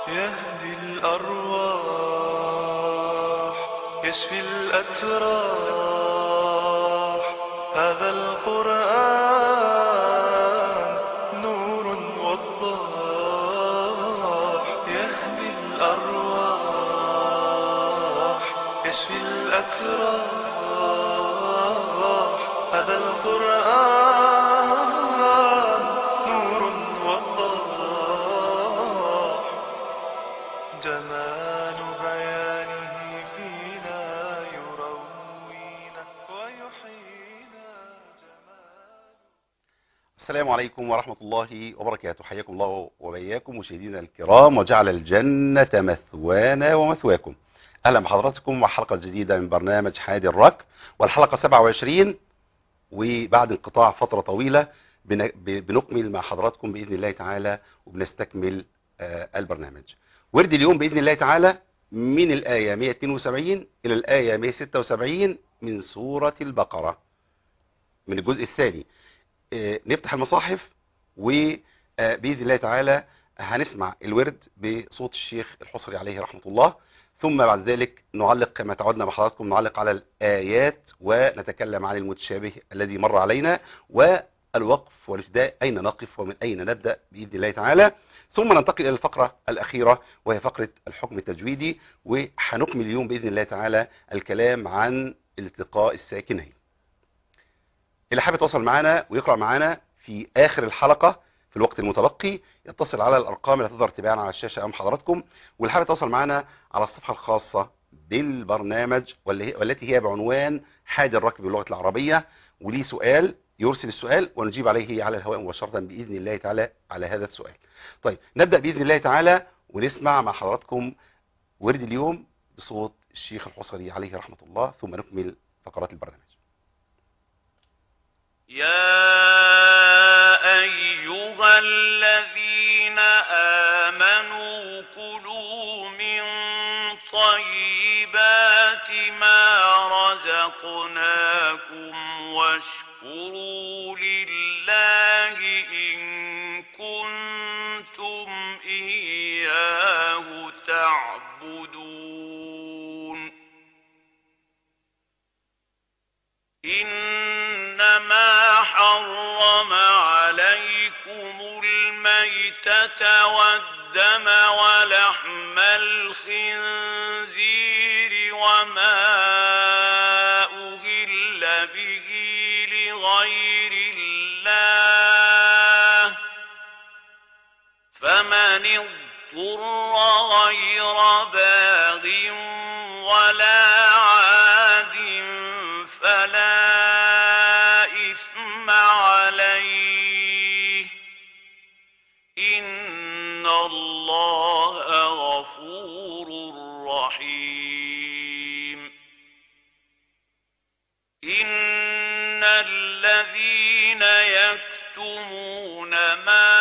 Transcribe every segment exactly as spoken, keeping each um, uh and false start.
يهدي الأرواح يشفي الأتراح. هذا القرآن نور وضاح. يهدي الأرواح يشفي الأتراح. هذا القرآن نور وضاح. جمال بيانه فينا يروينا ويحيينا جمال. السلام عليكم ورحمة الله وبركاته. حياكم الله وبياكم مشاهدينا الكرام، وجعل الجنة مثوانا ومثواكم. أهلا بحضراتكم وحلقة جديدة من برنامج حادي الركب، والحلقة سبعة وعشرين، وبعد انقطاع فترة طويلة بن- بنكمل مع حضراتكم بإذن الله تعالى وبنستكمل آه، البرنامج. ورد اليوم بإذن الله تعالى من الآية مئة واثنين وسبعين إلى الآية مئة وستة وسبعين من سورة البقرة، من الجزء الثاني. آه، نفتح المصاحف وبإذن الله تعالى هنسمع الورد بصوت الشيخ الحصري عليه رحمة الله، ثم بعد ذلك نعلق كما تعودنا مع حضراتكم، نعلق على الآيات ونتكلم عن المتشابه الذي مر علينا، والوقف والابتداء أين نقف ومن أين نبدأ بإذن الله تعالى، ثم ننتقل إلى الفقرة الأخيرة وهي فقرة الحكم التجويدي، وهنكمل اليوم بإذن الله تعالى الكلام عن التقاء الساكنين. اللي حابب يتواصل معنا ويقرأ معنا في آخر الحلقة في الوقت المتبقي يتصل على الأرقام اللي تظهر تباعا على الشاشة أمام حضراتكم، واللي حابب يتواصل معنا على الصفحة الخاصة بالبرنامج واللي هي- والتي هي بعنوان حادي الركب باللغة العربية، وليه سؤال يرسل السؤال ونجيب عليه على الهواء مباشرة بإذن الله تعالى على هذا السؤال. طيب نبدأ بإذن الله تعالى ونسمع مع حضراتكم ورد اليوم بصوت الشيخ الحصري عليه رحمة الله، ثم نكمل فقرات البرنامج. يا أيها الذين آمنوا كلوا من طيبات ما رزقناكم واشكروا لله إن كنتم إياه تعبدون. إنما حرم عليكم الميتة والدم ولحم الخنزير وما أهل به لغير الله، فمن اضطر غير باغ ولا عاد فلا إثم عليه، إن الله غفور رحيم. إن الذين يكتمون ما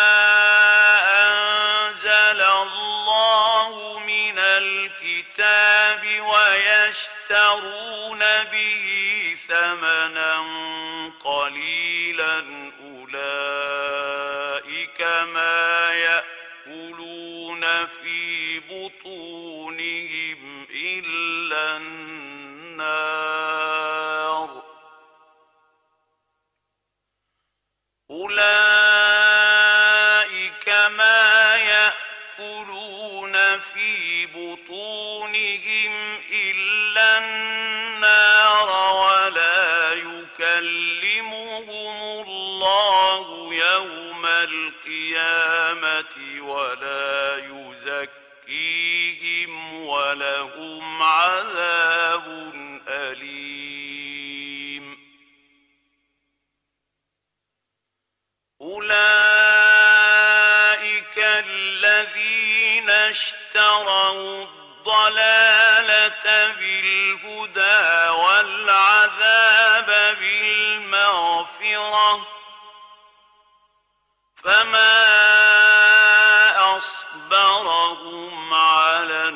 أنزل الله من الكتاب ويشترون به ثمنا قليلا أولئك ما يأكلون في بطونهم إلا النار. أولئك ما يأكلون في بطونهم إلا النار ولا يكلمهم الله يوم القيامة ولا يزكيهم ولهم عذاب أليم. أولئك الذين اشتروا الضلالة بالهدى والعذاب بالمغفرة، فما أصبرهم على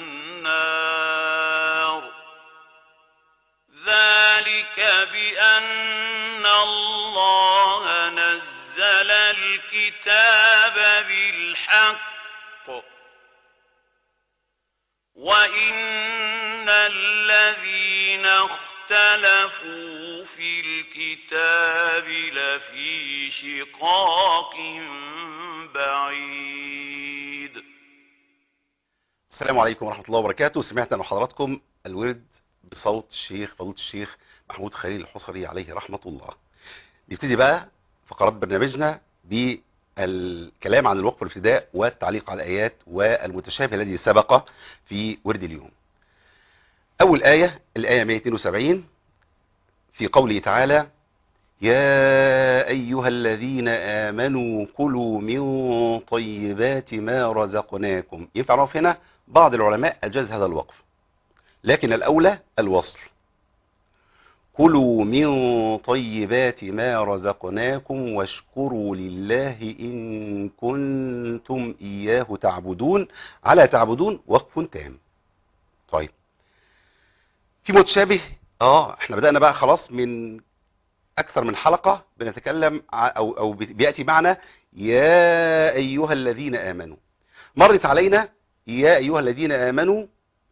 النار. ذلك بأن الله نزل الكتاب بالحق وإن الذين اختلفوا في الكتاب لفي شقاق بعيد. السلام عليكم ورحمة الله وبركاته. سمعت أن حضراتكم الورد بصوت الشيخ فضيلة الشيخ محمود خليل الحصري عليه رحمة الله. نبتدي بقى فقرات برنامجنا بالكلام عن الوقف والابتداء والتعليق على الآيات والمتشابه الذي سبق في ورد اليوم. أول آية الآية مئة واثنين وسبعين في قوله تعالى: يا أيها الذين آمنوا كلوا من طيبات ما رزقناكم. ينفع نقف هنا؟ بعض العلماء أجاز هذا الوقف، لكن الأولى الوصل. كلوا من طيبات ما رزقناكم واشكروا لله إن كنتم إياه تعبدون. على تعبدون وقف تام. طيب، في متشابه. اه احنا بدأنا بقى خلاص من أكثر من حلقة بنتكلم أو, أو بيأتي معنا يا أيها الذين آمنوا. مرت علينا يا أيها الذين آمنوا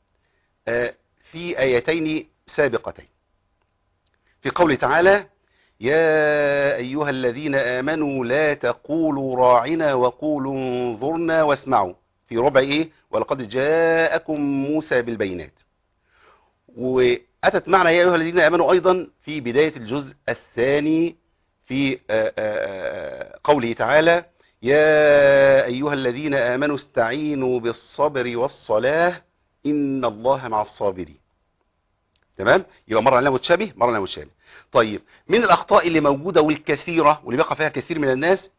في آيتين سابقتين، في قوله تعالى: يا أيها الذين آمنوا لا تقولوا راعنا وقولوا انظرنا واسمعوا، في ربع إيه؟ ولقد جاءكم موسى بالبينات. وأتت معنا يا أيها الذين آمنوا أيضا في بداية الجزء الثاني في قوله تعالى: يا أيها الذين آمنوا استعينوا بالصبر والصلاة إن الله مع الصابرين. تمام؟ يبقى مرة علينا متشابه، مرة علينا متشابه. طيب، من الأخطاء اللي موجودة والكثيرة واللي بقى فيها كثير من الناس: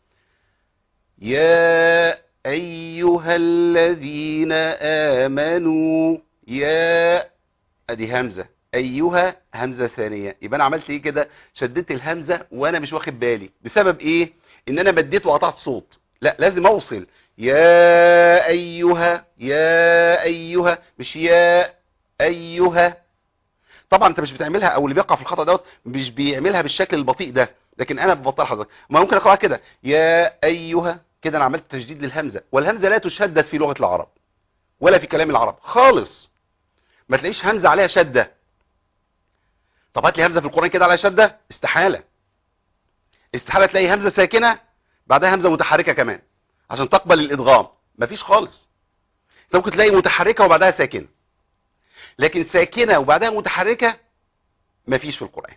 يا أيها الذين آمنوا، يا ادي همزة، ايها همزة ثانية. يبقى انا عملت ايه كده؟ شددت الهمزة وانا مش واخد بالي. بسبب ايه؟ ان انا مديت وقطعت صوت. لا، لازم اوصل. يا ايها، يا ايها، مش يا ايها. طبعا انت مش بتعملها، او اللي بيقع في الخطأ دوت مش بيعملها بالشكل البطيء ده، لكن انا ببطل حضرتك. ما ممكن اقرأها كده يا ايها، كده انا عملت تشديد للهمزة، والهمزة لا تشدد في لغة العرب ولا في كلام العرب خالص. ما تلاقيش همزة عليها شدة. طب هات لي همزة في القرآن كده عليها شدة، استحالة. استحالة تلاقي همزة ساكنة بعدها همزة متحركة كمان عشان تقبل الإدغام. مفيش خالص. انت ممكن تلاقي متحركة وبعدها ساكنة، لكن ساكنة وبعدها متحركة مفيش في القرآن.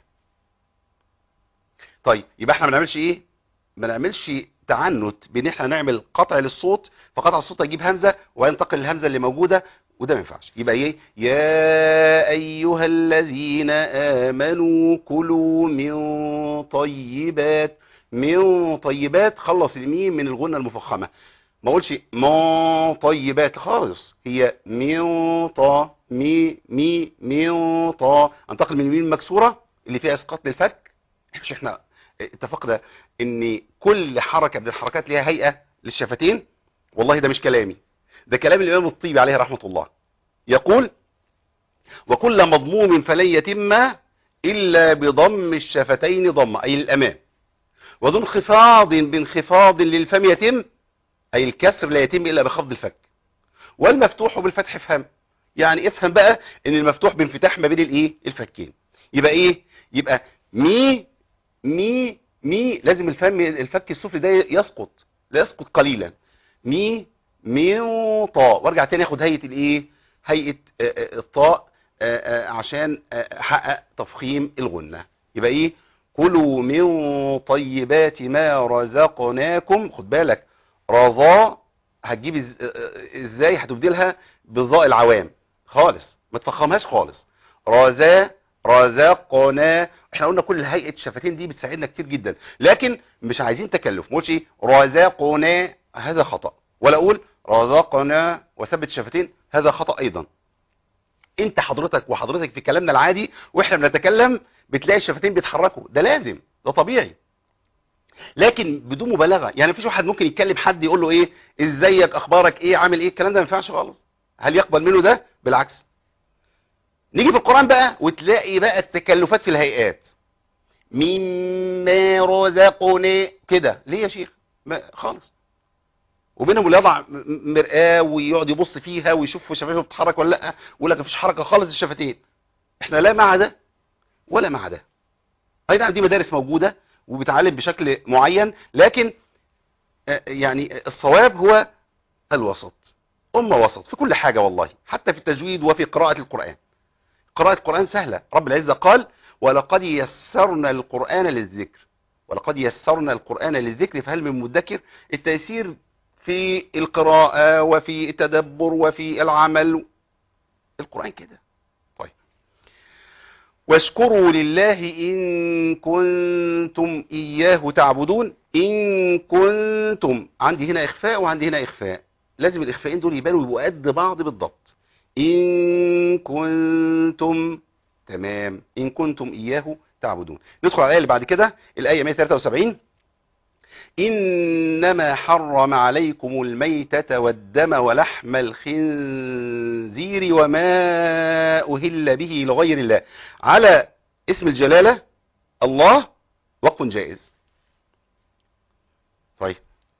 طيب، يبقى احنا ما بنعملش ايه؟ ما نعملش تعنت بان احنا نعمل قطع للصوت، فقطع الصوت هيجيب همزة وينتقل للهمزة اللي موجودة، وده ما ينفعش. يبقى ايه؟ يا ايها الذين امنوا كلوا من طيبات. من طيبات، خلص الميم من الغنة المفخمة. ما اقولش من طيبات خالص، هي من طا، مي مي من طا. انتقل من الميم المكسورة اللي فيها اسقاط للفك. مش احنا اتفقنا ان كل حركة من الحركات ليها هيئة للشفتين؟ والله ده مش كلامي، ده كلام الامام الطيبي عليه رحمة الله. يقول: وكل مضموم فلن يتم الا بضم الشفتين ضمة، اي الامام. وذو انخفاض بانخفاض للفم يتم، اي الكسر لا يتم الا بخفض الفك. والمفتوح بالفتح افهم. يعني افهم بقى ان المفتوح بانفتاح ما بين الايه؟ الفكين. يبقى ايه؟ يبقى مي مي مي، لازم الفم الفك السفلي ده يسقط، لا يسقط قليلا. مي مي طا، وارجع تاني اخد هيئة الايه؟ هيئة الطاء عشان احقق تفخيم الغنة. يبقى ايه؟ كلوا من طيبات ما رزقناكم. خد بالك، رضا هتجيب ازاي؟ هتبدلها بظاء العوام خالص، ما تفخمهاش خالص. رزا رزقنا. احنا قلنا كل هيئة الشفتين دي بتساعدنا كتير جدا، لكن مش عايزين تكلف. ما قلتش ايه رزقنا، هذا خطأ. ولا اقول رزقنا وثبت الشفتين، هذا خطأ ايضا. انت حضرتك وحضرتك في كلامنا العادي واحنا بنتكلم بتلاقي الشفتين بيتحركوا، ده لازم، ده طبيعي، لكن بدون مبالغه. يعني مفيش واحد ممكن يتكلم حد يقول له ايه ازيك، اخبارك ايه، عامل ايه، الكلام ده ما ينفعش خالص. هل يقبل منه ده؟ بالعكس. نيجي في القرآن بقى وتلاقي بقى التكلفات في الهيئات. مما رزقنا كده، ليه يا شيخ؟ ما خالص. وبينهم اللي يضع م- مرآة ويقعد يبص فيها ويشوف شفايفه بتتحرك ولا لا، ويقول لك مفيش حركه خالص الشفتين. احنا لا مع ده ولا مع ده. اي نعم دي مدارس موجوده وبتعلم بشكل معين، لكن آه، يعني الصواب هو الوسط. أمة وسط في كل حاجة والله، حتى في التجويد وفي قراءة القرآن. قراءة القرآن سهلة، رب العزة قال ولقد يسرنا القرآن للذكر، ولقد يسرنا القرآن للذكر فهل من مدكر. التيسير في القراءة وفي التدبر وفي العمل، القرآن كده. طيب واشكروا لله إن كنتم إياه تعبدون. إن كنتم، عندي هنا إخفاء وعندي هنا إخفاء، لازم الإخفاءين دول يبانوا يبقوا قد بعض بالضبط. إن كنتم، تمام، إن كنتم إياه تعبدون. ندخل على الآية اللي بعد كده، الآية مئة وثلاثة وسبعين. إنما حرم عليكم الميتة والدم ولحم الخنزير وما أهل به لغير الله. على اسم الجلالة الله وقف جائز. طيب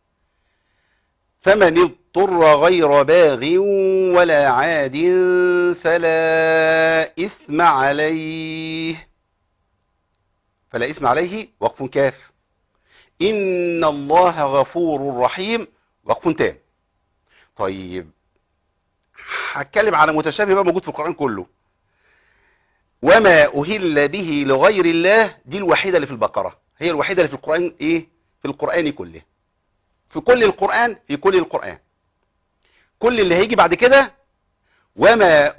فمن اضطر غير باغ ولا عاد فلا إثم عليه، فلا إثم عليه وقف كاف. إن الله غفور رحيم وقف تام. طيب هتكلم على متشابه بقى موجود في القرآن كله. وما أهل به لغير الله دي الوحيدة اللي في البقرة، هي الوحيدة اللي في القرآن، إيه في القرآن كله، في كل القرآن، في كل القرآن. كل اللي هيجي بعد كده وما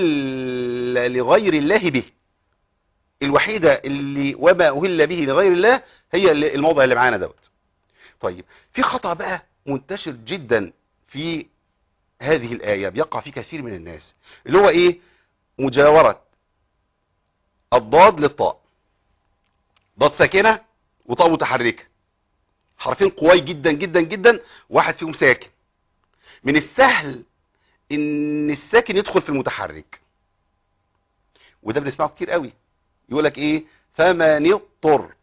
أهل لغير الله به، الوحيدة اللي وما أهل به لغير الله هي اللي الموضع اللي معانا دوت. طيب في خطأ بقى منتشر جدا في هذه الآية بيقع فيه كثير من الناس، اللي هو إيه؟ مجاورة الضاد للطاء، ضاد ساكنة وطاء متحركة، حرفين قوي جدا جدا جدا، واحد فيهم ساكن. من السهل ان الساكن يدخل في المتحرك، وده بنسمعه كتير قوي. يقول لك ايه؟ فمن اضطر.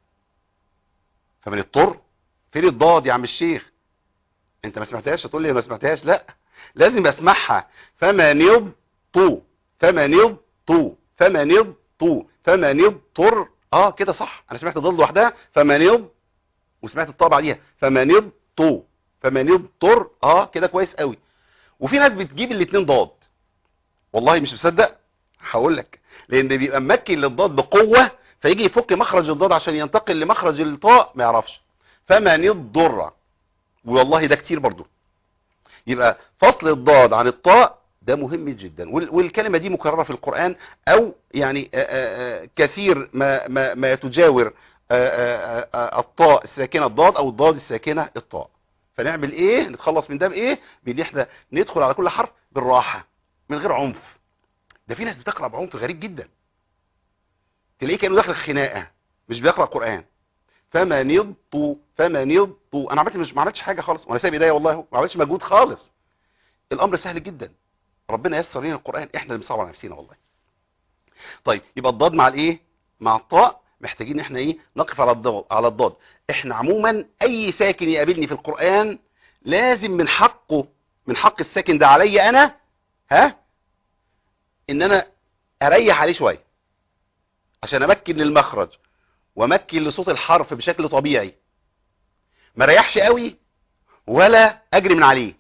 فمن اضطر، فين الضاد يا عم الشيخ؟ انت ما سمعتهاش؟ هتقول لي ما سمعتهاش؟ لا، لازم اسمعها. فمن اضطر، فمن اضطر، فمن اضطر، فمن اضطر. اه كده صح، انا سمعت الضاد لوحدها فمن اضطر، وسمعت الطاء بعديها فمن اضطر، فمن اضطر. اه كده كويس قوي. وفي ناس بتجيب الاثنين ضاد، والله مش مصدق، هقول لك. لان بيبقى ممكن للضاد بقوه، فيجي يفك مخرج الضاد عشان ينتقل لمخرج الطاء ما يعرفش. فمن الضر، والله ده كتير برضو. يبقى فصل الضاد عن الطاء ده مهم جدا، والكلمه دي مكرره في القران، او يعني آآ آآ كثير ما ما ما يتجاور آآ آآ الطاء الساكنه الضاد او الضاد الساكنه الطاء. فنعمل ايه؟ نتخلص من ده بايه؟ بان احنا ندخل على كل حرف بالراحه من غير عنف. ده في ناس بتقرا بعنف غريب جدا، تلاقيه كانه داخل خناقه مش بيقرا قران. فمن يضطو، فمن يضطو، انا عملت مش ما عملتش حاجه خالص، وانا سايب ايديا والله ما عملتش مجهود خالص. الامر سهل جدا، ربنا يسر لنا القران، احنا اللي بنصعب على نفسنا والله. طيب يبقى الضاد مع الايه؟ مع الطاء. محتاجين احنا ايه؟ نقف على الضاد، على الضاد. احنا عموما اي ساكن يقابلني في القران لازم من حقه، من حق الساكن ده عليا انا، ها، ان انا اريح عليه شويه عشان امكن للمخرج وامكن لصوت الحرف بشكل طبيعي، ما ريحش قوي ولا اجري من عليه.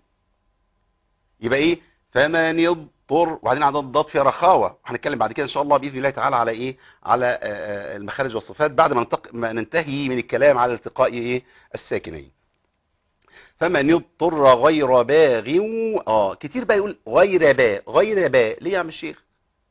يبقى ايه؟ فمن يضطر، وبعدين عندنا الضاد فيها رخاوه، هنتكلم بعد كده ان شاء الله باذن الله تعالى على ايه؟ على المخارج والصفات بعد ما ننتق... ما ننتهي من الكلام على التقاء ايه؟ الساكنين. فمن يضطر غير باغ، اه كتير بقى يقول غير باء، غير باء. ليه يا عم الشيخ؟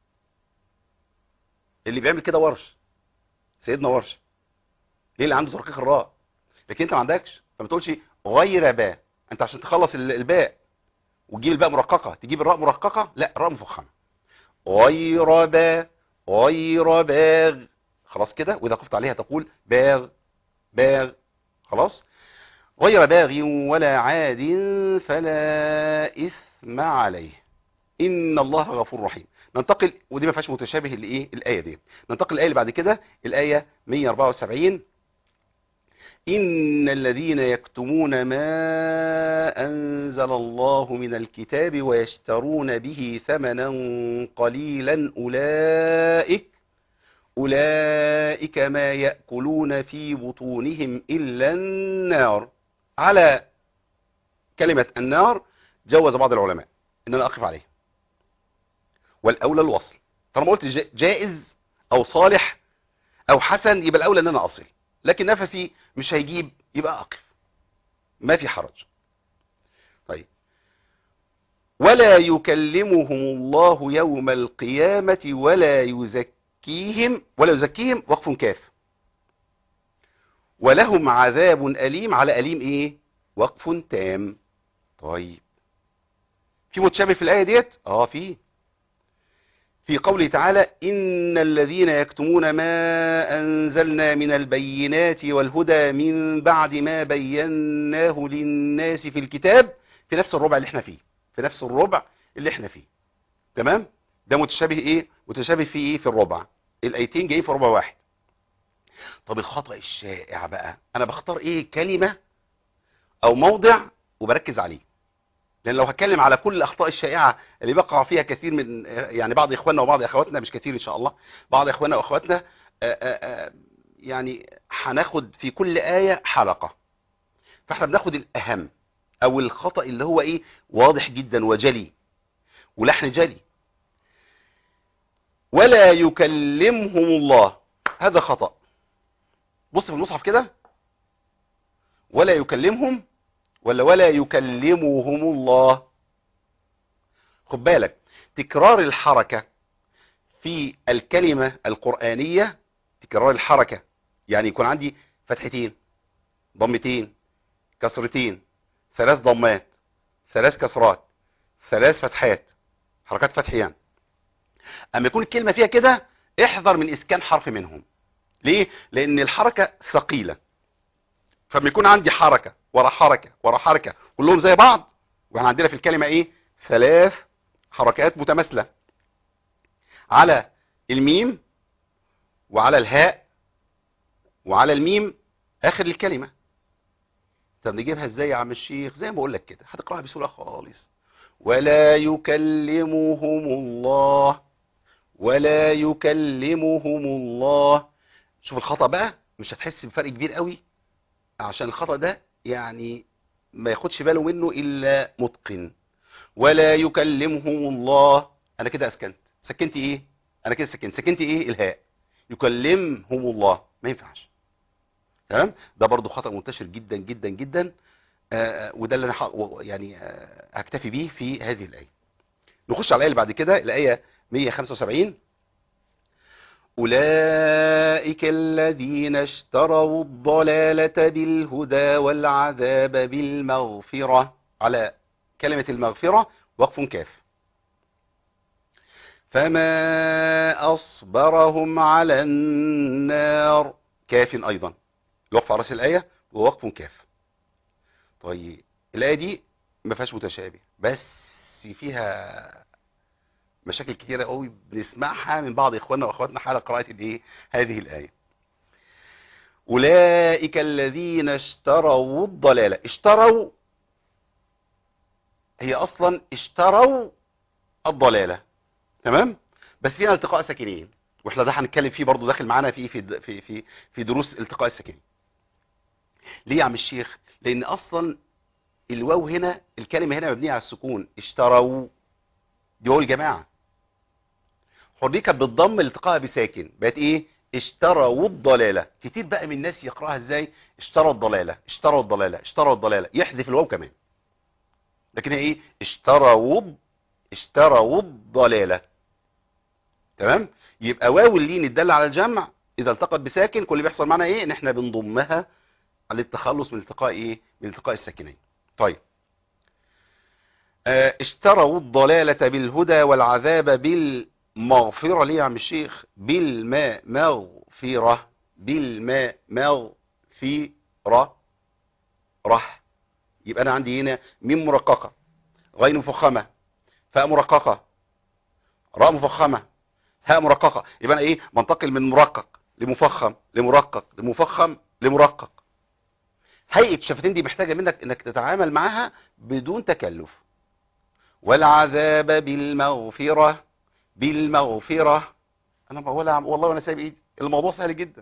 اللي بيعمل كده ورش، سيدنا ورش. ليه؟ اللي عنده ترقيق الراء، لكن انت ما عندكش، فما تقولش غير باء. انت عشان تخلص الباء وتجيب الباء مرققه تجيب الراء مرققه، لا، الراء مفخمه. غير باء، غير باغ، خلاص كده. واذا قفت عليها تقول باغ، باغ، خلاص. غير باغ ولا عاد فلا اثم عليه ان الله غفور رحيم. ننتقل، ودي ما فيهاش متشابه لايه؟ الايه دي. ننتقل الايه اللي بعد كده، الايه مئة وأربعة وسبعين. إن الذين يكتمون ما أنزل الله من الكتاب ويشترون به ثمنا قليلا أولئك أولئك ما يأكلون في بطونهم إلا النار. على كلمة النار جوز بعض العلماء إن أنا أقف عليه، والأولى الوصل. طالما قلت جائز أو صالح أو حسن يبقى الأولى إن أنا أصل، لكن نفسي مش هيجيب يبقى أقف، ما في حرج. طيب، ولا يكلمهم الله يوم القيامة ولا يزكيهم ولا يزكيهم وقف كاف، ولهم عذاب أليم. على أليم إيه؟ وقف تام. طيب، في متشابه في الآية ديت؟ اه في في قوله تعالى إن الذين يكتمون ما أنزلنا من البينات والهدى من بعد ما بيناه للناس في الكتاب، في نفس الربع اللي احنا فيه في نفس الربع اللي احنا فيه تمام. ده متشابه ايه؟ متشابه في ايه؟ في الربع. الايتين جايين في ربع واحد. طب الخطأ الشائع بقى، انا بختار ايه؟ كلمة او موضع وبركز عليه، لان لو هتكلم على كل الاخطاء الشائعه اللي بقع فيها كثير من يعني بعض اخواننا وبعض اخواتنا، مش كثير ان شاء الله، بعض اخواننا واخواتنا، آآ آآ يعني هناخد في كل ايه حلقه. فاحنا بناخد الاهم او الخطا اللي هو ايه؟ واضح جدا وجلي ولحن جلي. ولا يكلمهم الله، هذا خطا. بص في المصحف كده، ولا يكلمهم ولا ولا يكلمهم الله. خد بالك، تكرار الحركة في الكلمة القرآنية، تكرار الحركة يعني يكون عندي فتحتين، ضمتين، كسرتين، ثلاث ضمات، ثلاث كسرات، ثلاث فتحات، حركات فتحيان. اما يكون الكلمة فيها كده احذر من اسكان حرف منهم. ليه؟ لان الحركة ثقيلة. فما يكون عندي حركة ورا حركة ورا حركة كلهم زي بعض، واحنا عندنا في الكلمة ايه؟ ثلاث حركات متماثلة على الميم وعلى الهاء وعلى الميم اخر الكلمة. طب نجيبها ازاي يا عم الشيخ؟ زي ما بقول لك كده، هتقراها بسهولة خالص. ولا يكلمهم الله، ولا يكلمهم الله. شوف الخطأ بقى، مش هتحس بفرق كبير قوي، عشان الخطأ ده يعني ما ياخدش باله منه الا متقن. ولا يكلمهم الله، انا كده اسكنت. سكنت ايه؟ انا كده سكنت. سكنت ايه؟ الهاء. يكلمهم الله، ما ينفعش. تمام؟ ده برضو خطأ منتشر جدا جدا جدا. آه وده اللي انا يعني آه هكتفي بيه في هذه الآية. نخش على الآية اللي بعد كده، الآية مية وخمسة وسبعين. أولئك الذين اشتروا الضلالة بالهدى والعذاب بالمغفرة. على كلمة المغفرة وقف كاف. فما أصبرهم على النار، كاف أيضا. الوقف على رأس الآية ووقف كاف. طيب الآية دي ما فيهاش متشابه، بس فيها مشاكل كتيرة قوي بنسمعها من بعض إخواننا وأخواتنا حال قراءة الإيه؟ هذه الآية. أولئك الذين اشتروا الضلالة. اشتروا، هي أصلا اشتروا الضلالة، تمام؟ بس فيها التقاء ساكنين، واحنا ده هنتكلم فيه برضو، داخل معانا في في في في, في دروس التقاء الساكنين. ليه يا عم الشيخ؟ لأن أصلا الواو هنا، الكلمة هنا مبنية على السكون. اشتروا دي واو الجماعة، حركت بالضم التقاء بساكن، بقت ايه؟ اشتروا الضلالة. كتير بقى من الناس يقراها ازاي؟ اشتروا الضلالة، اشتروا الضلالة، اشتروا الضلالة، يحذف الواو كمان. لكن هي ايه؟ اشتروا اشتروا الضلالة. تمام؟ يبقى واو اللين الدالة على الجمع اذا التقت بساكن، كل اللي بيحصل معنا ايه؟ ان احنا بنضمها على التخلص من التقاء ايه؟ من التقاء الساكنين. طيب، اه اشتروا الضلالة بالهدى والعذاب بالمغفرة. ليه يا عم الشيخ؟ بالماء مغفرة، بالماء مغفرة رح. يبقى انا عندي هنا ميم مرققة، غين مفخمة، فاء مرققة، راء مفخمة، هاء مرققة. يبقى انا ايه؟ منتقل من مرقق لمفخم لمرقق لمفخم لمرقق. هيئة الشفتين دي محتاجة منك انك تتعامل معاها بدون تكلف. والعذاب بالمغفرة، بالمغفرة. انا بقولها والله وانا سايب ايدي، الموضوع سهل جدا.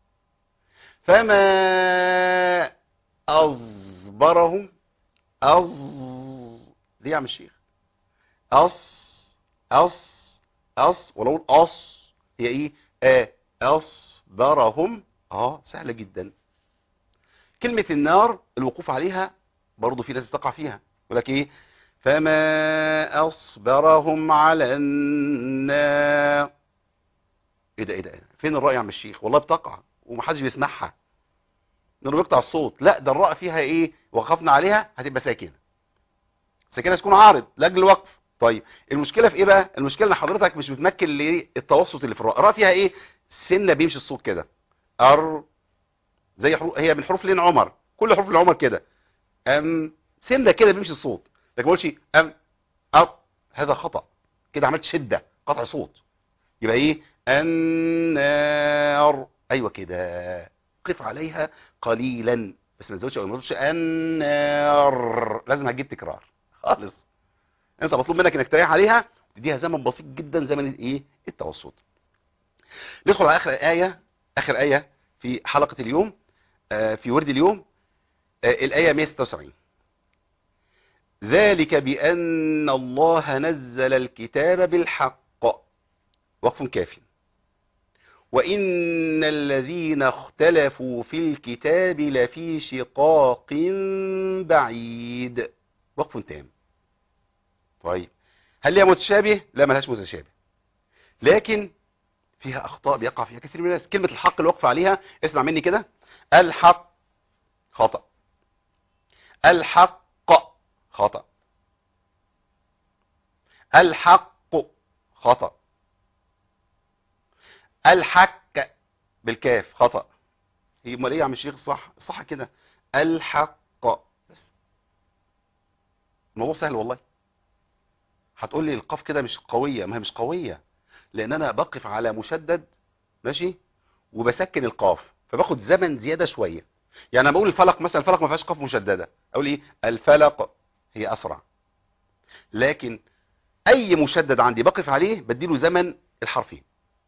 فما اصبرهم، أص دي يا عم الشيخ، أص أص أص ولو الأص هي إيه؟ آه أصبرهم. آه سهلة جدا. كلمة النار الوقوف عليها برضو في ناس بتقع فيها، يقول لك إيه؟ فما أصبرهم على النار. إيه ده إيه ده؟ فين الراء يا عم الشيخ؟ والله بتقع ومحدش بيسمعها، لأنه بيقطع الصوت. لا ده الراء فيها إيه؟ وقفنا عليها هتبقى ساكنة، ساكنه تكون عارض لاجل الوقف. طيب المشكله في ايه بقى؟ المشكله ان حضرتك مش بتمكن للتوسط اللي في الراء. الراء فيها ايه؟ سنه بيمشي الصوت كده، ار زي حروف، هي من حروف لين عمر، كل حروف العمر كده، ام سنه كده بيمشي الصوت. لكن ما قلتش ام ار، هذا خطا، كده عملت شده قطع صوت. يبقى ايه؟ النار، ايوه كده، قف عليها قليلا بس ما تزودش او ما تزودش. النار لازم هتجيب تكرار خالص. انت مطلوب منك انك تريح عليها تديها زمن بسيط جدا، زمن الايه؟ التوسط. ندخل على اخر ايه، اخر ايه في حلقه اليوم، آه في ورد اليوم، آه الايه مئة وستة وسبعين. ذلك بان الله نزل الكتاب بالحق، وقف كاف. وان الذين اختلفوا في الكتاب لفي شقاق بعيد، وقف تام. طيب هل هي متشابه؟ لا ملهاش متشابه، لكن فيها اخطاء بيقع فيها كثير من الناس. كلمه الحق اللي وقف عليها، اسمع مني كده، الحق خطا، الحق خطا، الحق خطا، الحق بالكاف خطا. هي امال ايه يا عم الشيخ؟ الصح الصح كده الحق بس. الموضوع سهل والله. هتقول لي القاف كده مش قويه، ما هي مش قويه لان انا بقف على مشدد ماشي، وبسكن القاف فباخد زمن زياده شويه. يعني انا بقول الفلق مثلا، الفلق ما فيهاش قاف مشدده، اقول ايه؟ الفلق، هي اسرع. لكن اي مشدد عندي بقف عليه بديله زمن الحرفين.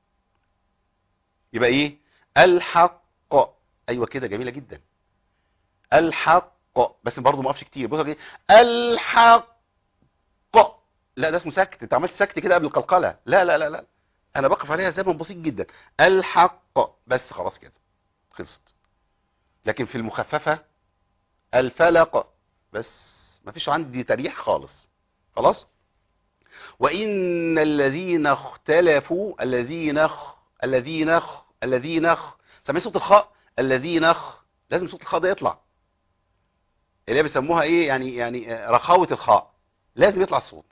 يبقى ايه؟ الحق، ايوه كده جميله جدا، الحق. بس برضه ما اقفش كتير. بص ايه؟ الحق، لا ده اسمه سكت، انت عملت سكت كده قبل القلقله. لا لا لا لا، انا بقف عليها زمن بسيط جدا، الحق بس، خلاص كده خلصت. لكن في المخففه الفلق بس، ما فيش عندي تريح خالص. خلاص. وان الذين اختلفوا، الذين اخ الذين اخ الذين اخ سامعين صوت الخاء؟ الذين اخ، لازم صوت الخاء ده يطلع، اللي هي بيسموها ايه يعني، يعني رخاوه الخاء، لازم يطلع الصوت.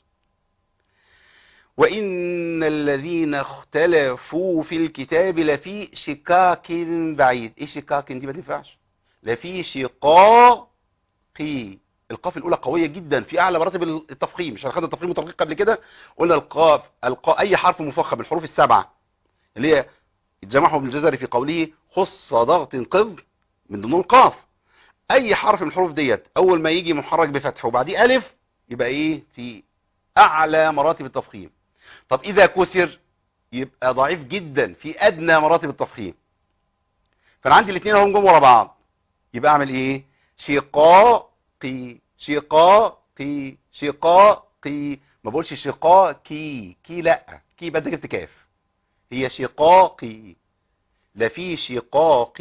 وان الذين اختلفوا في الكتاب لفي شقاق بعيد. ايه شقاق دي؟ ما تنفعش. لفي شقاق، القاف الاولى قويه جدا في اعلى مراتب التفخيم. مش هناخد التفخيم والترقيق قبل كده؟ قلنا القاف القاء اي حرف مفخم من الحروف السبعه اللي هي جمعهم ابن الجزري في قوله خص ضغط قذ من ضمن القاف. اي حرف من الحروف ديت اول ما يجي محرك بفتح وبعديه الف يبقى ايه؟ في اعلى مراتب التفخيم. طب اذا كسر يبقى ضعيف جدا في ادنى مراتب التفخيم. فانا عندي الاثنين اهم جم ورا بعض، يبقى اعمل ايه؟ شقاقي، شقاقي، شقاقي. ما بقولش شقاقي كي، لا كي بدك جبت كاف، هي شقاقي. لفي شقاق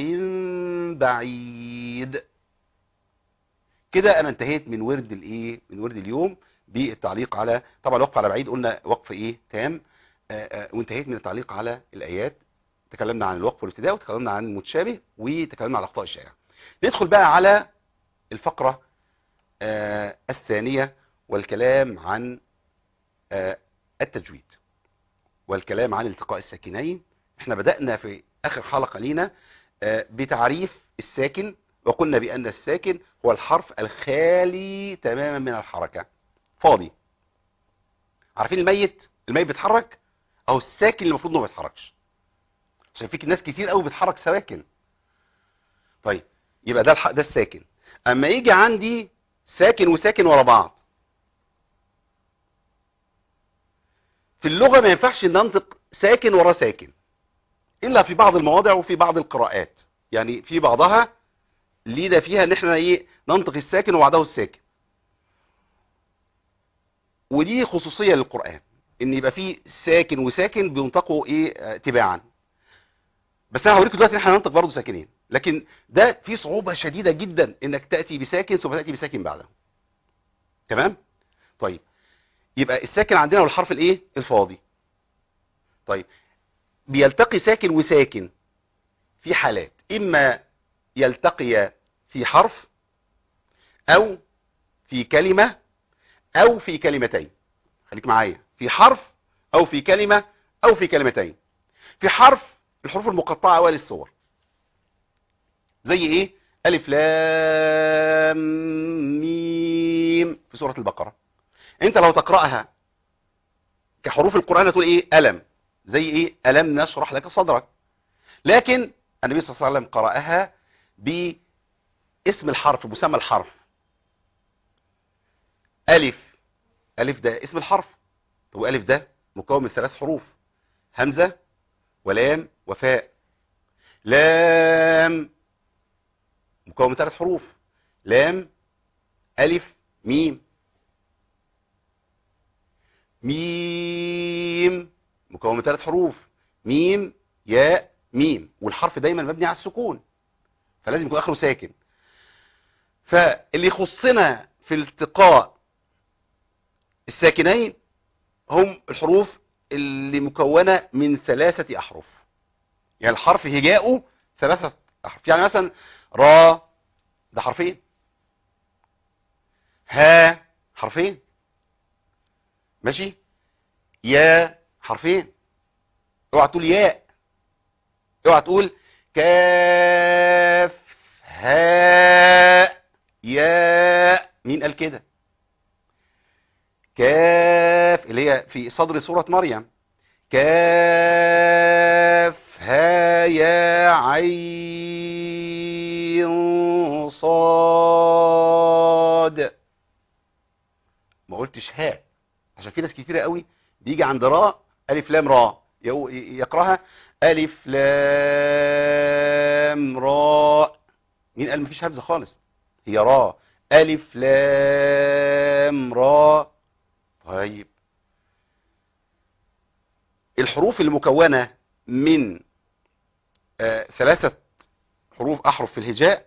بعيد. كده انا انتهيت من ورد الايه؟ من ورد اليوم بالتعليق على، طبعا الوقف على بعيد قلنا وقف ايه؟ تام. آآ آآ وانتهيت من التعليق على الايات. تكلمنا عن الوقف والابتداء، وتكلمنا عن المتشابه، وتكلمنا على الاخطاء الشائعه. ندخل بقى على الفقره آه الثانيه، والكلام عن آه التجويد، والكلام عن التقاء الساكنين. احنا بدأنا في اخر حلقه لينا آه بتعريف الساكن، وقلنا بان الساكن هو الحرف الخالي تماما من الحركه، فاضي. عارفين الميت؟ الميت بيتحرك، او الساكن اللي المفروض انه ما بيتحركش. عشان فيك ناس كتير قوي بتحرك سواكن. طيب يبقى ده الح... ده الساكن. اما يجي عندي ساكن وساكن ورا بعض، في اللغة ما ينفعش ان ننطق ساكن ورا ساكن الا في بعض المواضع وفي بعض القراءات. يعني في بعضها لينا فيها ان احنا ايه ننطق الساكن وبعده الساكن، ودي خصوصية للقرآن ان يبقى في ساكن وساكن بينطقوا ايه آه، تباعا. بس انا هوريكم دلوقتي ان احنا هننطق برضه ساكنين، لكن ده في صعوبة شديدة جدا انك تأتي بساكن ثم تأتي بساكن بعده. تمام؟ طيب يبقى الساكن عندنا والحرف الايه الفاضي. طيب بيلتقي ساكن وساكن في حالات، اما يلتقي في حرف او في كلمة او في كلمتين. خليك معايا، في حرف او في كلمة او في كلمتين. في حرف الحروف المقطعة اوائل الصور، زي ايه؟ الف لام ميم في سورة البقرة. انت لو تقرأها كحروف القرآن هتقول ايه؟ ألم، زي ايه؟ ألم نشرح لك صدرك. لكن النبي صلى الله عليه وسلم قرأها باسم الحرف، مسمى الحرف. ألف، ألف ده اسم الحرف. طب ألف ده مكون من ثلاث حروف، همزة ولام وفاء. لام مكون من ثلاث حروف، لام ألف ميم. ميم مكون من ثلاث حروف، ميم ياء ميم. والحرف دايما مبني على السكون فلازم يكون اخره ساكن. فاللي يخصنا في التقاء الساكنين هم الحروف اللي مكونة من ثلاثة أحرف. يعني الحرف هجاؤه ثلاثة أحرف. يعني مثلا را ده حرفين، ها حرفين، ماشي، يا حرفين. اوعى تقول ياء، اوعى تقول كاف هاء ياء. مين قال كده؟ كاف اللي هي في صدر سورة مريم، كاف ها يا عين صاد. ما قلتش هاء، عشان في ناس كتيرة قوي بيجي عند راء ألف لام راء يقراها ألف لام راء. مين قال مفيش همزة خالص؟ هي راء، ألف لام راء. طيب الحروف المكونة من آه ثلاثة حروف أحرف في الهجاء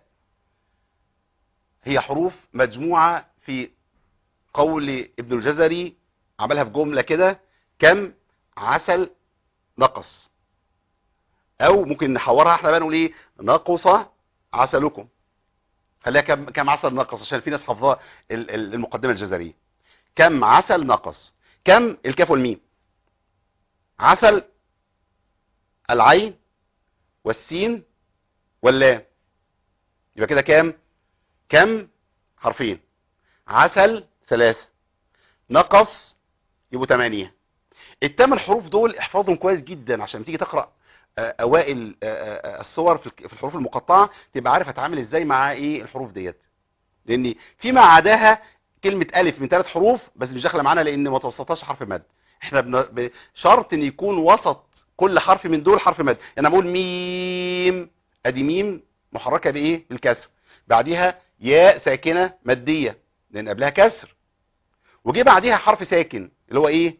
هي حروف مجموعة في قول ابن الجزري، عملها في جملة كده: كم عسل نقص. او ممكن نحورها احنا بقى نقول ايه؟ نقص عسلكم. خليها كم كم عسل نقص عشان في ناس حافظاها المقدمة الجزرية. كم عسل نقص. كم الكاف والميم، عسل العين والسين واللام. يبقى كده كام؟ كم حرفين، عسل ثلاثة، نقص يبقوا ثمانية. الثمان حروف دول احفظهم كويس جدا عشان تيجي تقرأ اوائل الصور في الحروف المقطعة تبقى عارف هتعامل ازاي مع ايه الحروف ديت. لان فيما عداها كلمة الف من ثلاث حروف بس مش داخله معانا لان ما توسطهاش حرف مد. احنا بن... شرط ان يكون وسط كل حرف من دول حرف مد. يعني اقول ميم، ادي ميم محركة بايه؟ بالكسر. بعديها ياء ساكنة مادية لان قبلها كسر، وجي بعديها حرف ساكن اللي هو ايه؟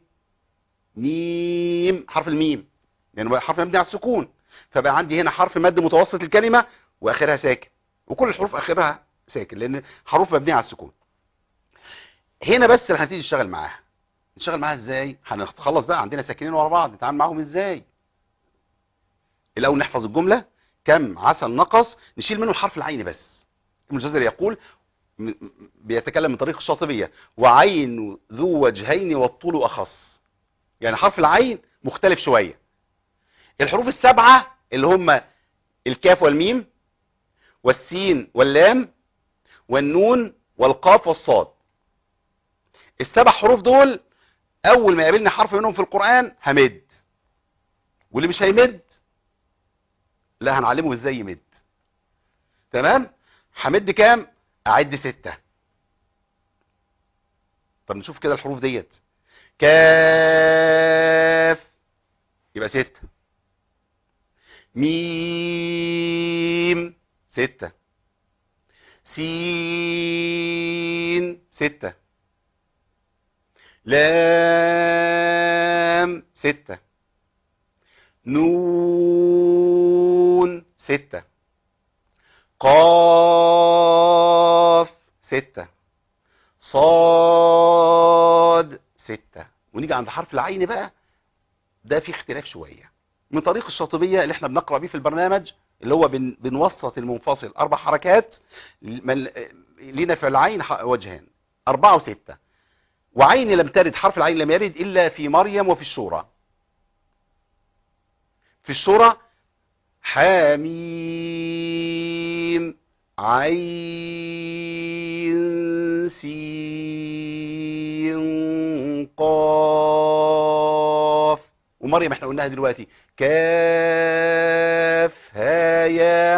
ميم، حرف الميم لان يعني حرف مبني على السكون. فبقى عندي هنا حرف مد متوسط الكلمة واخرها ساكن، وكل الحروف اخرها ساكن لان حروف مبنية على السكون. هنا بس اللي هنبتدي نشتغل معاها. نشتغل معاها ازاي؟ هنخلص بقى عندنا ساكنين ورا بعض، نتعامل معاهم ازاي؟ الاول نحفظ الجملة: كم عسل نقص، نشيل منه حرف العين بس. ابن الجزري يقول، بيتكلم من طريق الشاطبية: وعين ذو وجهين والطول اخص. يعني حرف العين مختلف شوية. الحروف السبعة اللي هم الكاف والميم والسين واللام والنون والقاف والصاد، السبع حروف دول اول ما يقابلني حرف منهم في القرآن همد، واللي مش هيمد لا هنعلمه ازاي يمد. تمام؟ همد كام؟ اعد ستة. طب نشوف كده الحروف ديت. كاف يبقى ستة. ميم ستة. سين ستة. لام ستة. نون ستة. قاف ستة. صاد ستة. ونيجي عند حرف العين بقى، ده في اختلاف شوية من طريق الشاطبية اللي احنا بنقرأ بيه في البرنامج، اللي هو بن بنوسط المنفصل أربع حركات. من لنا في العين وجهان، أربعة وستة. وعين لم ترد، حرف العين لم يرد إلا في مريم وفي الشورى. في الشورى حاميم عين سين قاف. ومريم احنا قلناها دلوقتي كاف ها يا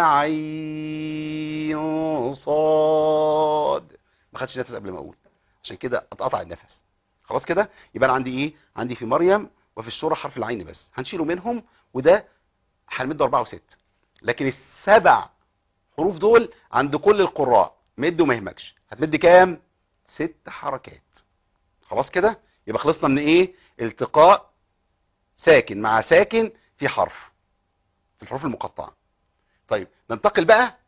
عين صاد. ما خدش نفس قبل ما اقول، عشان كده اتقطع النفس. خلاص كده يبقى انا عندي ايه؟ عندي في مريم وفي الشورى حرف العين بس، هنشيله منهم، وده هنمده أربعة وستة. لكن السبع حروف دول عند كل القراء مد وما يهمكش. هتمد كام؟ ست حركات. خلاص كده يبقى خلصنا من ايه؟ التقاء ساكن مع ساكن في حرف، في الحروف المقطعة. طيب ننتقل بقى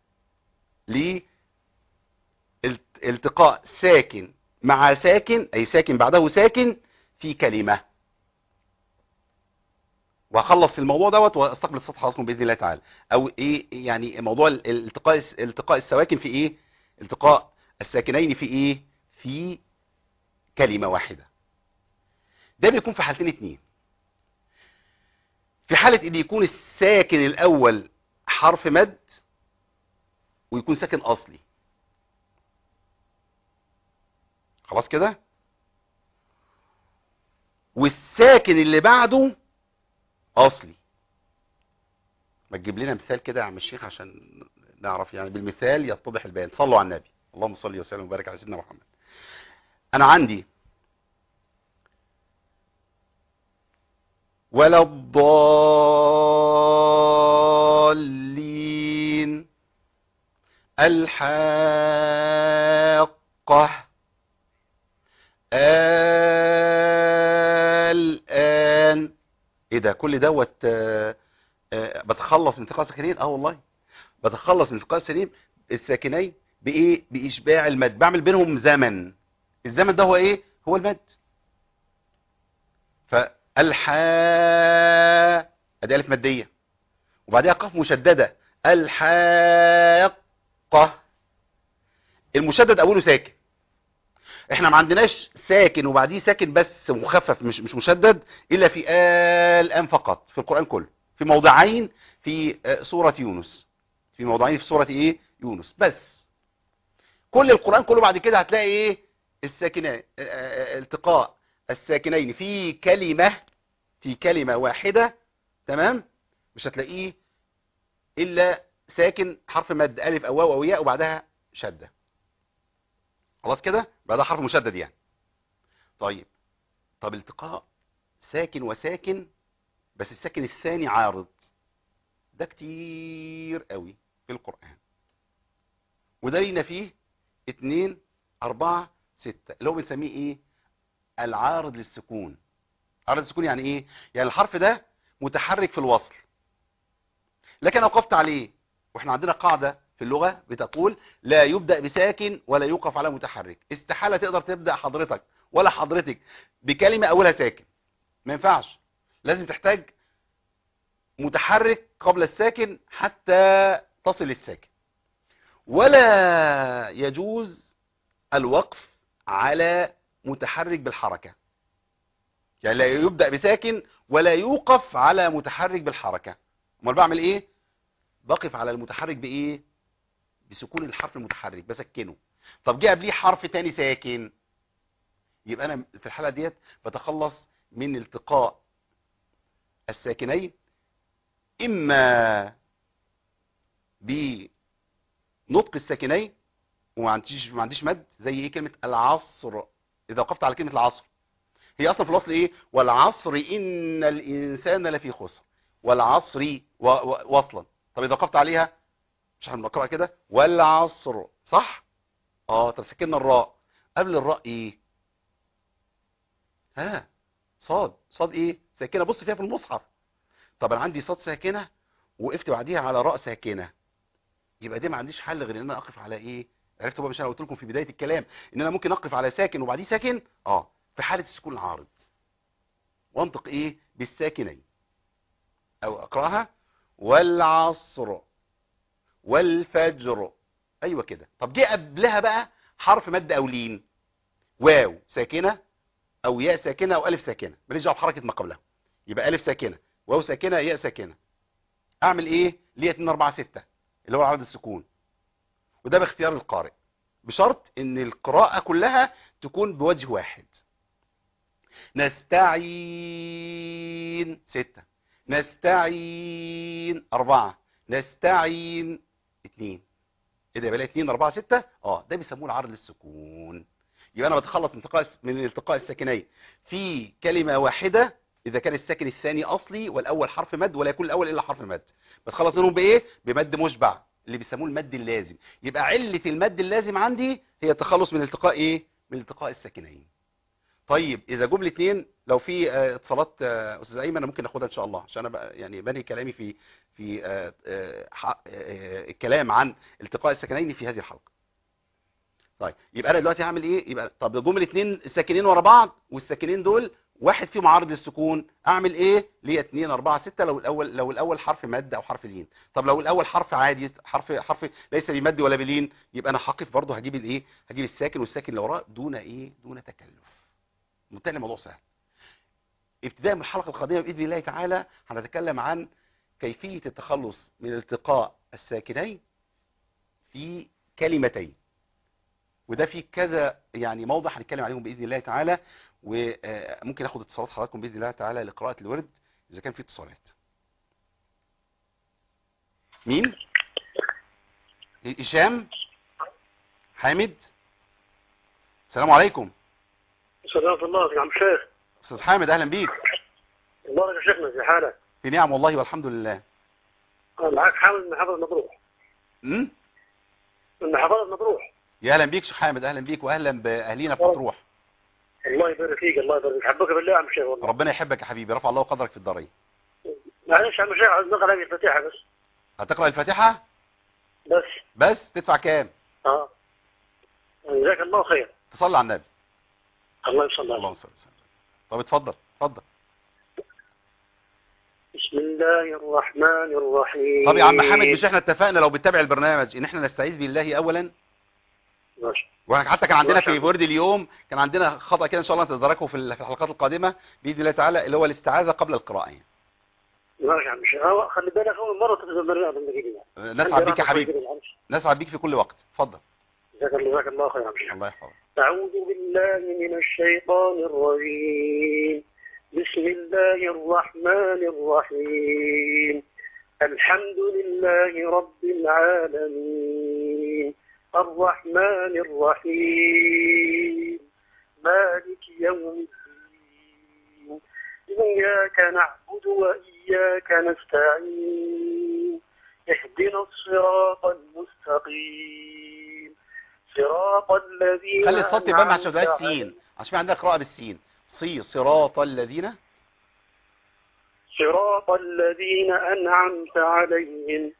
لالتقاء ساكن مع ساكن، اي ساكن بعده ساكن في كلمة. وهخلص الموضوع دوت واستقبل الصفحه حضراتكم باذن الله تعالى. او ايه يعني موضوع الالتقاء التقاء السواكن في ايه؟ التقاء الساكنين في ايه؟ في كلمه واحده. ده بيكون في حالتين اتنين. في حاله ان يكون الساكن الاول حرف مد ويكون ساكن اصلي. خلاص كده. والساكن اللي بعده اصلي. ما تجيب لنا مثال كده يا عم الشيخ عشان نعرف، يعني بالمثال يتضح البيان. صلوا على النبي، اللهم صل وسلم وبارك على سيدنا محمد. انا عندي ولا الضالين، الحاقة، الآن. ايه ده كل دوت؟ آه، آه، بتخلص من التقاء الساكنين. اه والله بتخلص من التقاء الساكنين الساكنين بايه؟ باشباع المد. بعمل بينهم زمن. الزمن ده هو ايه؟ هو المد. فالحاء ادي الف ماديه وبعدها قاف مشدده. الحاقه. المشدد اوله ساكن. احنا ما عندناش ساكن وبعديه ساكن بس مخفف مش مش مشدد الا في الان فقط في القران كله، في موضعين في سوره يونس. في موضعين في سوره ايه؟ يونس بس. كل القرآن كله بعد كده هتلاقي ايه؟ الساكنين، التقاء الساكنين في كلمة، في كلمة واحدة. تمام. مش هتلاقيه الا ساكن حرف مد، الف او واو او ياء وبعدها شدة. خلاص كده بعدها حرف مشدد يعني. طيب طب التقاء ساكن وساكن بس الساكن الثاني عارض، ده كتير قوي في القرآن. وده لينا فيه اتنين اربعة ستة اللي هو بنسميه ايه؟ العارض للسكون. عارض للسكون يعني ايه؟ يعني الحرف ده متحرك في الوصل لكن وقفت عليه. واحنا عندنا قاعدة في اللغة بتقول لا يبدأ بساكن ولا يوقف على متحرك. استحالة تقدر تبدأ حضرتك ولا حضرتك بكلمة اولها ساكن، ما ينفعش. لازم تحتاج متحرك قبل الساكن حتى تصل الساكن. ولا يجوز الوقف على متحرك بالحركة، يعني لا يبدأ بساكن ولا يوقف على متحرك بالحركة. امال بعمل ايه؟ بقف على المتحرك بايه؟ بسكون الحرف المتحرك، بسكنه. طب جه قبليه حرف تاني ساكن، يبقى انا في الحالة ديت بتخلص من التقاء الساكنين اما بنطق الساكنين وما عنديش ما عنديش مد، زي ايه كلمه العصر. اذا وقفت على كلمه العصر، هي اصلا في الاصل ايه؟ والعصر ان الانسان لفي خسر، والعصر و- و- وصلا. طب اذا وقفت عليها، مش احنا بنقراها كده والعصر صح؟ اه طب سكننا الراء، قبل الراء ايه؟ ها صاد. صاد ايه؟ ساكنه. بص فيها في المصحف. طب انا عندي صاد ساكنه وقفت بعديها على راء ساكنه، يبقى دي ما عنديش حل غير ان انا اقف على ايه؟ عرفتوا بقى؟ مش انا قلت لكم في بدايه الكلام ان انا ممكن اقف على ساكن وبعديه ساكن؟ اه في حاله السكون العارض، وانطق ايه؟ بالساكنين. او اقراها والعصر والفجر. ايوه كده. طب جه قبلها بقى حرف مد او لين، واو ساكنه او ياء ساكنه او الف ساكنه، ماليش دعوه بحركه ما قبلها. يبقى الف ساكنه، واو ساكنه، ياء ساكنه. اعمل ايه؟ ليه اتنين اربعة ستة اللي هو عدد السكون، وده باختيار القارئ، بشرط ان القراءه كلها تكون بوجه واحد. نستعين ستة، نستعين أربعة، نستعين اتنين. ايه ده؟ يبقى اتنين أربعة ستة. اه ده بيسموه العرض للسكون. يبقى انا بتخلص من التقاء من التقاء الساكنين في كلمه واحده اذا كان الساكن الثاني اصلي والاول حرف مد ولا يكون الاول الا حرف مد. بتخلص منهم بايه؟ بمد مشبع اللي بيسموه المد اللازم. يبقى عله المد اللازم عندي هي التخلص من التقاء ايه؟ من التقاء الساكنين. طيب اذا جم الاثنين، لو في آه، اتصالات آه، استاذ ايمن، انا ممكن ناخدها ان شاء الله، عشان انا بقى يعني بني كلامي في في آه، آه، ح- آه، الكلام عن التقاء الساكنين في هذه الحلقه. طيب يبقى انا دلوقتي هعمل ايه؟ يبقى طب جم الاثنين الساكنين ورا بعض، والساكنين دول واحد فيهم عارض للسكون، اعمل ايه؟ ليه اتنين اربعة ستة لو الاول لو الاول حرف مد او حرف لين. طب لو الاول حرف عادي، حرف حرف ليس بمد ولا بلين، يبقى انا هقف برضه هجيب الايه؟ هجيب الساكن والساكن اللي وراه دون ايه؟ دون تكلف. منتهى الموضوع سهل. ابتداء من الحلقه القادمه باذن الله تعالى هنتكلم عن كيفيه التخلص من التقاء الساكنين في كلمتين، وده في كذا يعني موضع هنتكلم عليهم باذن الله تعالى. وممكن اخد اتصالات حضراتكم باذن الله تعالى لقراءه الورد اذا كان في اتصالات. مين؟ هشام حامد. السلام عليكم. سلام الله يا عم شيخ. استاذ حامد اهلا بيك. مبارك يا شيخنا، زي حالك؟ في نعم والله والحمد لله. أنا معاك حامد من محافظة مطروح. امم من محافظة مطروح. يا اهلا بيك شيخ حامد، اهلا بيك واهلا باهالينا في مطروح. الله يبارك فيك، الله يبارك فيك، حبك بالله يا عم شيخ والله. ربنا يحبك يا حبيبي، رفع الله قدرك في الدارين. معلش يا عم شيخ، عايز نقرا هذه الفاتحة بس. هتقرا الفاتحه بس. بس؟ تدفع كام؟ اه. جزاك الله خير. تصلي على النبي. الله يصلي عليه. اللهم صل وسلم. طب اتفضل اتفضل. بسم الله الرحمن الرحيم. طب يا عم حامد، مش احنا اتفقنا لو بتتابع البرنامج ان احنا نستعيذ بالله اولا؟ ماشي. واحنا حتى كان عندنا ماشي. في بورد اليوم كان عندنا خطأ كده، ان شاء الله تتداركه في ال- في الحلقات القادمه باذن الله تعالى، اللي هو الاستعاذه قبل القراءه يعني. ماشي يا عم شيخ، هو خلي بالك اول مرة تنزل برنامج جديد. نسعد بيك يا حبيبي، نسعد بيك في كل وقت. اتفضل. جزاك الله جزاك الله خير يا عم شيخ. الله يحفظك. أعوذ بالله من الشيطان الرجيم. بسم الله الرحمن الرحيم. الحمد لله رب العالمين، الرحمن الرحيم، مالك يوم الدين، إياك نعبد وإياك نستعين، اهدنا الصراط المستقيم، صراط الذين خلي الصوت يبان عشان ما تبقاش أنعمت سين، عشان في عندنا قراءه بالسين. صي صراط الذين. صراط الذين أنعمت عليهم،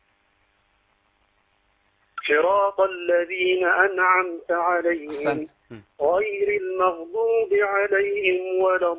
صراط الذين أنعمت عليهم احسنت. م. غير المغضوب عليهم ولا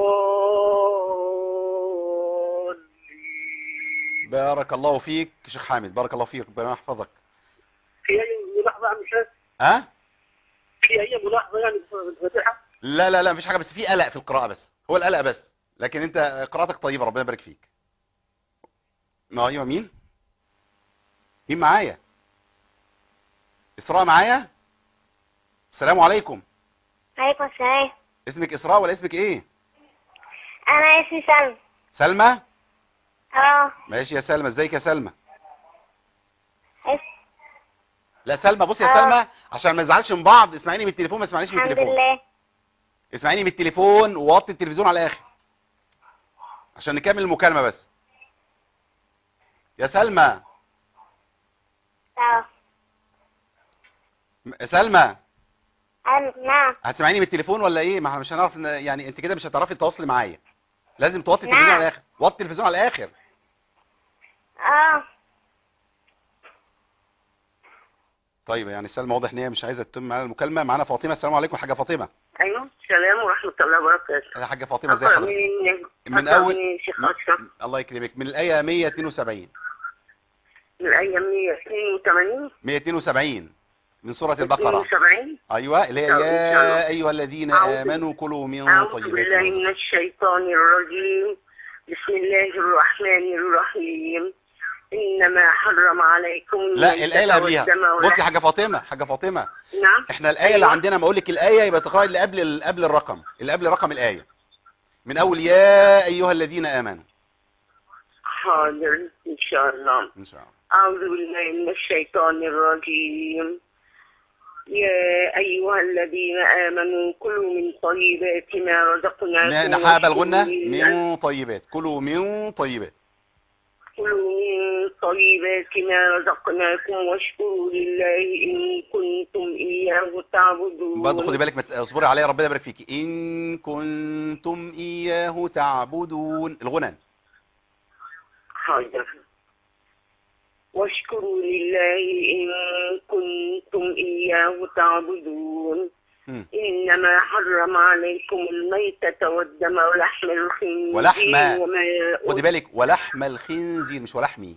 الضالين. بارك الله فيك يا شيخ حامد، بارك الله فيك، ربنا يحفظك. في أي ملاحظة يا عم شيخ؟ ها؟ في أي ملاحظة يعني في الفاتحة؟ لا لا لا مفيش حاجه، بس في قلق في القراءه، بس هو القلق بس، لكن انت قراءتك طيبه ربنا يبارك فيك. ما ايوه. مين؟ مين معايا؟ اسراء معايا؟ السلام عليكم. عليكم السلام. اسمك اسراء ولا اسمك ايه؟ انا اسمي سلمى. سلمى؟ اه. ماشي يا سلمى، ازيك يا سلمى؟ اس... لا سلمى، بصي يا آه. سلمى عشان ما نزعلش من بعض، اسمعيني من التليفون، ما تسمعنيش من الحمد التليفون. لله. اسمعيني من التليفون ووطي التلفزيون على الاخر عشان نكمل المكالمه بس. يا سلمى. اه. م- سلمى أنا نعم. هتسمعيني من التليفون ولا ايه؟ ما احنا مش هنعرف، ن- يعني انت كده مش هتعرفي تتواصلي معايا، لازم توطي التلفزيون نعم. على الاخر، وطي التلفزيون على الاخر. اه. طيب يعني سلمى واضح ان هي مش عايزه تتم معانا المكالمه. معانا فاطمه. السلام عليكم حاجه فاطمه. ايوه السلام ورحمه الله وبركاته. يا حاجه فاطمه ازي أقرأ حضرتك؟ من من أقرأ اول من شيخ م- اشرف الله يكرمك، من الايه مية واتنين وسبعين. من الايه مية واثنين وثمانين مية واتنين وسبعين من سوره البقره. اثنين وسبعين. ايوه اللي هي طب إن شاء الله. يا ايها الذين أعوذ- امنوا كلوا من أعوذ طيبات بالله ما من رزقناكم. الشيطان الرجيم. بسم الله الرحمن الرحيم. إنما حرم عليكم لا الايه اللي قبليها. والدم بصي حاجه فاطمه حاجه فاطمه نعم. احنا الايه اللي أيوة. عندنا، ما اقول لك الايه يبقى تقراي اللي قبل اللي قبل الرقم، اللي قبل رقم الايه من اول يا ايها الذين امنوا. حاضر إن شاء الله. ان شاء الله. أعوذ بالله من الشيطان الرجيم. يا أيها الذين آمنوا كلوا من طيبات ما رزقناكم نحاب الغنة واشكروا لله- من طيبات، كلوا من طيبات. كلوا من طيبات ما رزقناكم واشكروا لله إن كنتم إياه تعبدون. برضه خدي بالك، ما ت- اصبري عليا ربنا يبارك فيكي. ان كنتم اياه تعبدون الغنى. حاضر. واشكروا لله إن كنتم إياه تعبدون. مم. إنما حرم عليكم الميتة والدم ولحم الخنزير ولحم. وما خدي بالك، ولحم الخنزير مش ولحمي.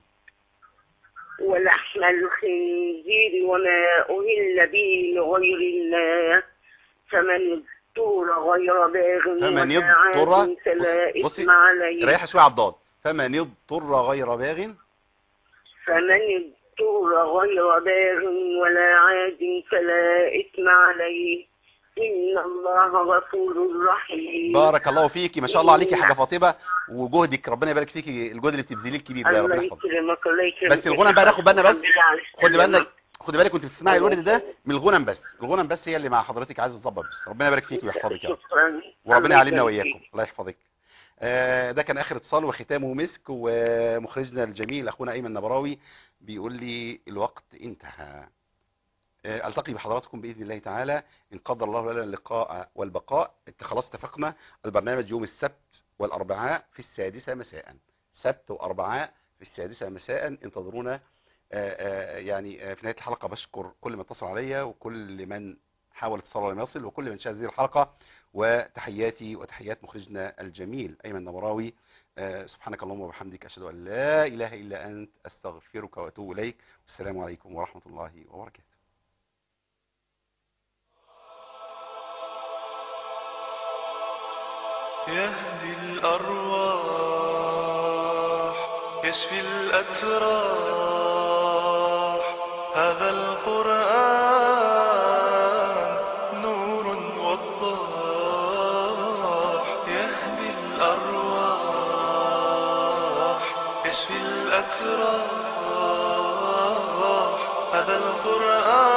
ولحم الخنزير وما أهل به لغير الله فمن اضطر غير باغ فمن ولا عاد اضطر، فلا بصي- بصي، إثم عليه. ريحي شويه على الضاد. فمن اضطر غير باغ. فمن اضطر غير باغ ولا عاد فلا إثم عليه إن الله غفور رحيم. بارك الله فيكي، ما شاء الله عليكي يا حاجه فاطمه، وجهدك ربنا يبارك فيكي، الجهد اللي بتبذليه الكبير ده ربنا الله يحفظك. يكرمك الله يكرمك. بس الغنى بقى ناخد بالنا بس. الحمد لله على خدي السلامة. بالك خدي بالك وانت بتسمعي الورد ده من الغنم بس، الغنم بس هي اللي مع حضرتك عايزه تظبط بس. ربنا يبارك فيك ويحفظك يا رب، شكرا. وربنا الله يعلمنا يبارك واياكم. فيك. الله يحفظك. آه، ده كان اخر اتصال وختامه مسك، ومخرجنا الجميل اخونا ايمن نبراوي بيقول لي الوقت انتهى. آه، التقي بحضراتكم باذن الله تعالى ان قدر الله لنا اللقاء والبقاء. انت خلاص اتفقنا البرنامج يوم السبت والاربعاء في السادسه مساء، سبت واربعاء في السادسه مساء، انتظرونا. آه، آه، يعني آه، في نهايه الحلقه بشكر كل من اتصل عليا وكل من حاول اتصال ولم يصل وكل من شاهد هذه الحلقه، وتحياتي وتحيات مخرجنا الجميل ايمن نبراوي. آه، سبحانك اللهم وبحمدك اشهد ان لا اله الا انت استغفرك واتوب اليك. والسلام عليكم ورحمه الله وبركاته. يهدي الأرواح يشفي الأتراح هذا القرآن نور وضاح يهدي الأرواح يشفي الأتراح هذا القرآن